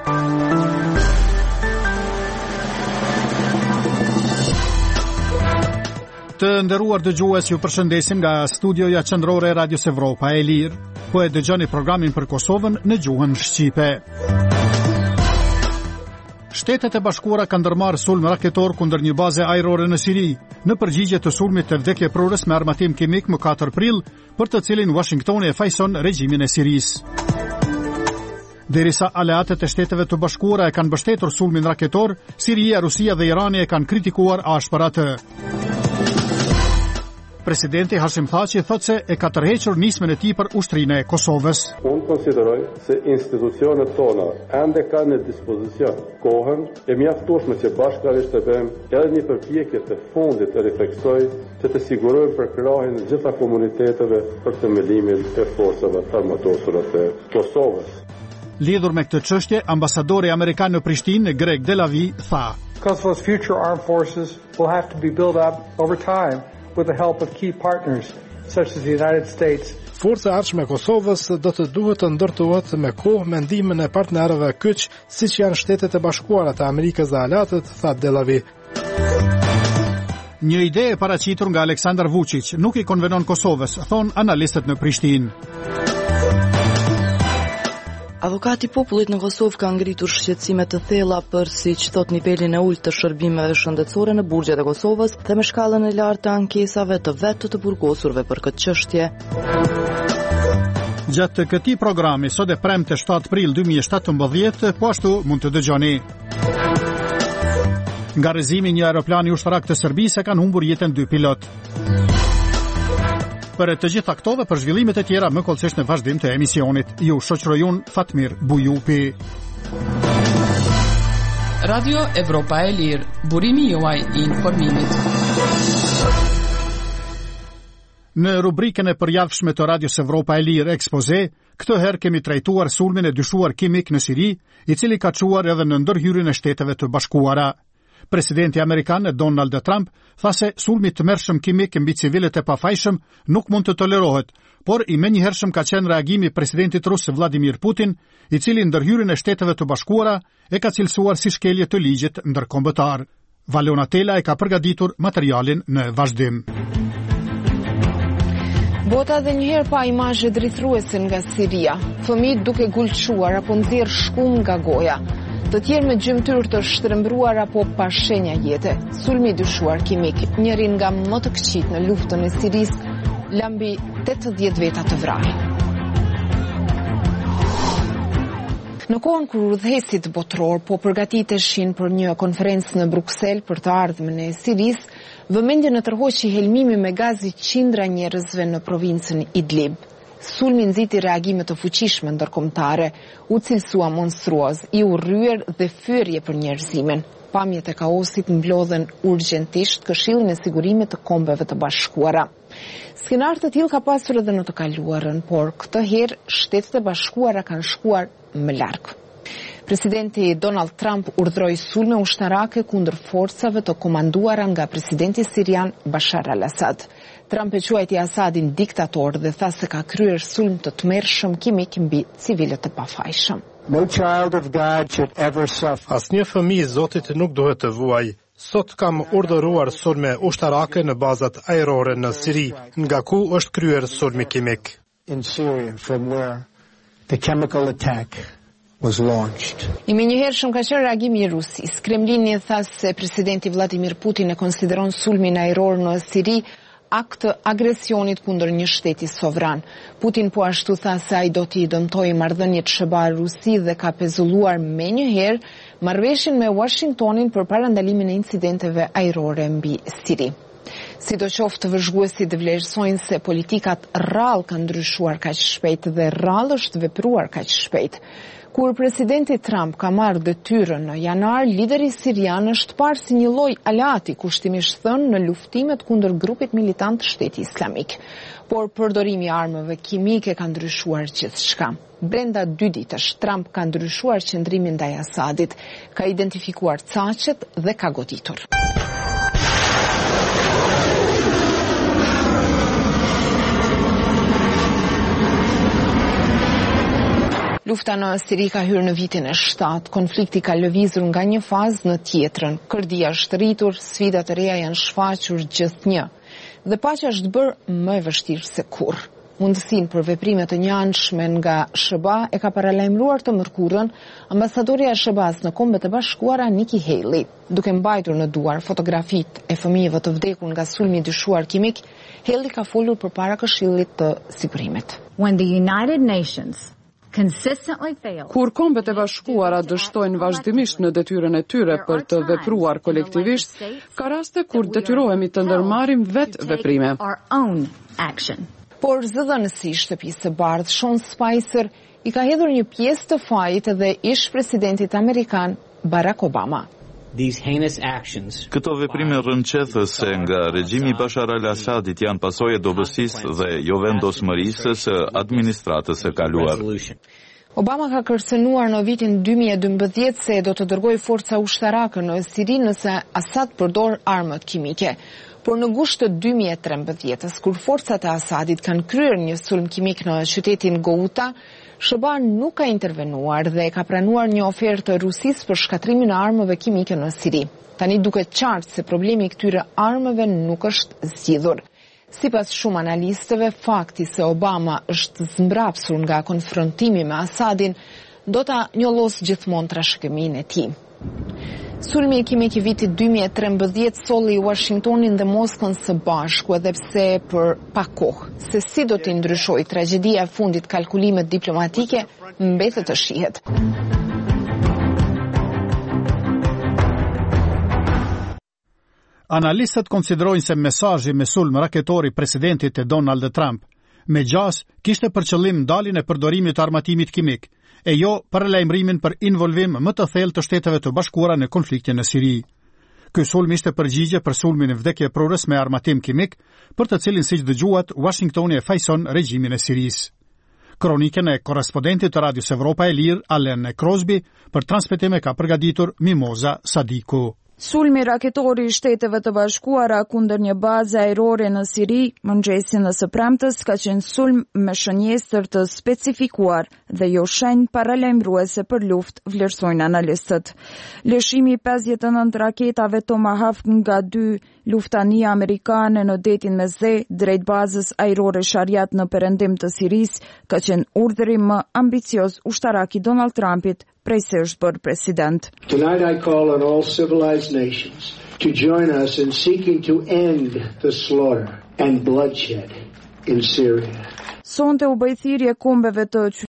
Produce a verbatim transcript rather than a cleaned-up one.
Të nderuar dëgjues, ju përshëndesim nga studioja qendrore e Radios Evropa e Lirë. Po e dëgjoni programin për Kosovën në gjuhën shqipe. Shtetet e Bashkuara kanë ndërmarrë sulm raketor kundër një baze ajrore në Siri, në përgjigje të sulmit të vdekjeprurës me armatim kimik më katër prill, për të cilin Washingtoni e fajson regjimin e Sirisë. Derisa aleatet e Shteteve të Bashkuara e kanë mbështetur sulmin raketor, Siria, Rusia dhe Irani e kanë kritikuar ashpër atë. Presidenti Hashim Thaçi thotë se e ka tërhequr nismën e tij për ushtrinë e Kosovës. Unë konsideroj se institucionet tona ende kanë në dispozicion kohën e mjaftueshme që bashkërisht të bëjmë edhe një përpjekje të fundit të refleksoj që të sigurojmë përkrahjen e gjitha komuniteteve për themelimin e forcave armatosura të Kosovës. Lidhur me këtë çështje, ambasadori amerikan në Prishtinë, Greg Delavi, tha: Kosovo's future armed forces will have to be built up over time with the help of key partners such as the United States. Forca e ardhshme e Kosovës do të duhet të ndërtohet me kohë me ndihmën e partnerëve kyç, siç janë Shtetet e Bashkuara të Amerikës dhe aleatët, tha Delavi. Një ide e paraqitur nga Aleksandar Vučić nuk i konvenon Kosovës, thon analistët në Prishtinë. Avokati i popullit në Kosovë ka ngritur shqetësime të thella për, siç thot, nivelin e ulët të shërbimeve shëndetësore në burgjet e Kosovës dhe me shkallën e lartë të ankesave të vetë të burgosurve për këtë çështje. Gjatë këtij programi sot e premte shtatë prill dy mijë e shtatëmbëdhjetë, po ashtu mund të dëgjoni. Nga rrëzimi një aeroplani ushtarak të Serbisë kanë humbur jetën dy pilot. Për të gjitha këto dhe për zhvillimet e tjera më kollësisht në vazhdim të emisionit. Ju shoqëroj unë Fatmir Bujupi. Radio Evropa e Lirë, burimi juaj i informimit. Në rubrikën e përjavshme të Radios Evropa e Lirë Ekspoze, këtë herë kemi trajtuar sulmin e dyshuar kimik në Siri, i cili ka çuar edhe në ndërhyrjen e Shteteve të Bashkuara. Presidenti amerikan Donald Trump tha se sulmi të tmerrshëm kimik mbi civilët e pafajshëm nuk mund të tolerohet, por i menjëhershëm ka qenë reagimi i presidentit rus Vladimir Putin, i cili ndërhyrjen e Shteteve të Bashkuara e ka cilësuar si shkelje të ligjit ndërkombëtar. Valona Tela e ka përgatitur materialin në vazhdim. Bota dhe njëherë pa imazhe drithruese nga Siria, fëmijë duke gulçuar apo nxjerr shkum nga goja. Të tjerë me gjymtyr të shtrembruar apo pa shenja jete. Sulmi i dyshuar kimik, njëri nga më të këqit në luftën e Sirisë, la mbi tetëdhjetë veta të vrarë. Në kohën kur udhëheqësit botror po përgatiteshin për një konferencë në Bruksel për të ardhmen e Sirisë, vëmendjen e tërhoqi helmimi me gaz i qindra njerëzve në provincën Idlib. Sulmi nxiti reagime të fuqishme ndërkombëtare, u cilësua monstruoz, i urryer dhe fyrje për njerëzimin. Pamjet e kaosit mblodhen urgjentisht Këshillin e Sigurimit të Kombeve të Bashkuara. Skenar të tillë ka pasur edhe në të kaluarën, por këtë herë Shtetet e Bashkuara kanë shkuar më larg. Presidenti Donald Trump urdhroi sulme ushtarake kundër forcave të komanduara nga presidenti sirian Bashar al-Assad. Trump e quajti Assadin diktator dhe tha se ka kryer sulm të tmerrshëm kimik mbi civilët e pafajshëm. No child of God should ever suffer. Asnjë fëmijë i Zotit nuk duhet të vuajë. Sot kam urdhëruar sulme ushtarake në bazat ajrore në Siri, nga ku është kryer sulmi kimik. In Syria, from where the chemical attack was launched. I menjëhershëm ka qenë reagimi i Rusisë. Kremlini tha se presidenti Vladimir Putin e konsideron sulmin ajror në Siri akt agresionit kundër një shteti sovran. Putin po ashtu tha se ai do t'i dëmtojë marrëdhëniet Shqiptar-Rusi dhe ka pezulluar menjëherë marrëveshjen me Washingtonin për parandalimin e incidenteve ajrore mbi Siri. Sidoqoftë, vëzhguesit vlerësojnë se politikat rrallë kanë ndryshuar kaq shpejt dhe rrallë është vepruar kaq shpejt. Kur presidenti Trump ka marrë detyrën në janar, lideri sirian është parë si një lloj aleati, kushtimisht thënë, në luftimet kundër grupit militant të Shteti Islamik. Por përdorimi i armëve kimike ka ndryshuar gjithçka. Brenda dy ditësh, Trump ka ndryshuar qëndrimin ndaj Assadit, ka identifikuar caqet dhe ka goditur. Lufta në Siri ka hyrë në vitin e shtatë. Konflikti ka lëvizur nga një fazë në tjetrën. Kërdia është rritur, sfidat e reja janë shfaqur gjithnjë. Dhe paqja është bërë më e vështirë se kurrë. Mundësinë për veprime të njëanshme nga S B A e ka paralajmëruar të mërkurën ambasadorja e S B A-s në Kombet e Bashkuara Nikki Haley. Duke mbajtur në duar fotografitë e fëmijëve të vdekur nga sulmi dyshuar kimik, Haley ka folur përpara Këshillit të Sigurimit. When the United Nations consistently fail. Kur Kombet e Bashkuara dështojnë vazhdimisht në detyrën e tyre për të vepruar kolektivisht, ka raste kur detyrohemi të ndërmarrim vetë veprime. Our own action. Por zëdhënësi shtëpisë së bardhë Sean Spicer i ka hedhur një pjesë të fajit edhe ish presidentit amerikan Barack Obama. Këto veprime rrënqethëse nga regjimi Bashar al-Assadit janë pasojë e dobësisë dhe jo vendosmërisë së administratës së kaluar. Obama ka kërcënuar në vitin dy mijë e dymbëdhjetë se do të dërgojë forca ushtarake në Siri nëse Assad përdor armët kimike. Por në gusht të dy mijë e trembëdhjetës, kur forcat e Assadit kanë kryer një sulm kimik në qytetin Ghouta, S B A nuk ka intervenuar dhe ka pranuar një ofertë të Rusisë për shkatrimin e armëve kimike në Siri. Tani duket qartë se problemi i këtyre armëve nuk është zgjidhur. Sipas shumë analistëve, fakti se Obama është zmbrapsur nga konfrontimi me Assadin do ta njollos gjithmonë trashëgiminë e tij. Sulmi kimik i vitit dy mijë e trembëdhjetë solli Washingtonin dhe Moskën së bashku, edhe pse për pak kohë. Se si do të ndryshojë tragjedia e fundit kalkulimet diplomatike mbetet të shihet. Analistët konsiderojnë se mesazhi me sulm raketor i presidentit e Donald Trump me gjas kishte për qëllim ndaljen e përdorimit të armatimit kimik, e jo paralajmërimin për involvim më të thellë të Shteteve të Bashkuara në konfliktin në Siri. Ky sulm ishte përgjigje për sulmin e vdekjeprurës me armatim kimik, për të cilin siç dëgjuat Washingtoni e fajson regjimin e Sirisë. Kronikën e korrespondentit të Radios Evropa e Lirë, Alen Crosby, për transmetim e ka përgatitur Mimoza Sadiku. Sulmi raketori i Shteteve të Bashkuara kundër një baze ajrore në Siri, mëngjesin e së premtës, ka qenë sulm me shënjestër të specifikuar dhe jo shenjë paralajmëruese për luftë, vlerësojnë analistët. Lëshimi i pesëdhjetë e nëntë raketave Tomahawk nga dy luftania amerikane në detin Mesdhe drejt bazës ajrore Shariat në perëndim të Sirisë ka qenë urdhri më ambicioz ushtarak i Donald Trumpit prej se është bërë president. Tonight I call on all civilized nations to join us in seeking to end the slaughter and bloodshed in Syria. Sonte u bë thirrje kombeve të